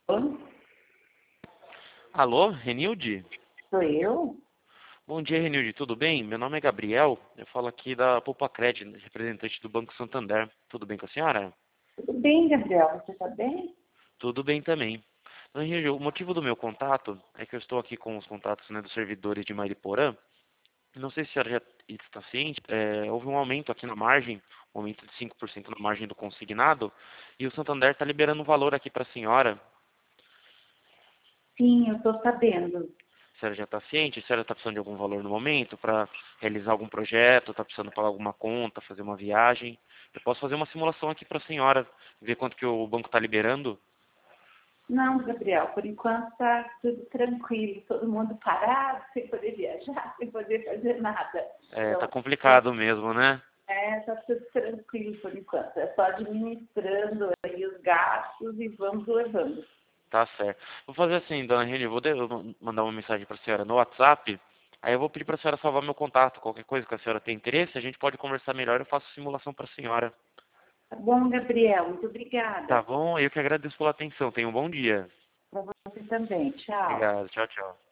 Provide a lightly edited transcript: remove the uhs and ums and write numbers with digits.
Oi, Alô, Renilde? sou eu? Bom dia, Renilde, tudo bem? Meu nome é Gabriel, eu falo aqui da Poupacred, representante do Banco Santander. Tudo bem com a senhora? Tudo bem, Gabriel? Você está bem? Tudo bem também. Então, Renilde, o motivo do meu contato é que eu estou aqui com os contatos, né, dos servidores de Mariporã. Não sei se a senhora já está ciente, houve um aumento aqui na margem, um aumento de 5% na margem do consignado, e o Santander está liberando um valor aqui para a senhora. Sim, eu estou sabendo. A senhora já está ciente? A senhora está precisando de algum valor no momento para realizar algum projeto? Está precisando pagar alguma conta, fazer uma viagem? Eu posso fazer uma simulação aqui para a senhora, ver quanto que o banco está liberando? Não, Gabriel, por enquanto está tudo tranquilo, todo mundo parado, sem poder viajar, sem poder fazer nada. Tá Então, complicado mesmo, né? está tudo tranquilo por enquanto. É só administrando aí os gastos e vamos levando. Tá certo. Vou fazer assim, dona Reni, eu vou mandar uma mensagem para a senhora no WhatsApp. Aí eu vou pedir para a senhora salvar meu contato. Qualquer coisa que a senhora tenha interesse, a gente pode conversar melhor. Eu faço simulação para a senhora. Tá bom, Gabriel? Muito Tá obrigada. bom? Eu que agradeço pela atenção. Tenha um bom dia. Para você também. Tchau. Obrigado. Tchau, tchau.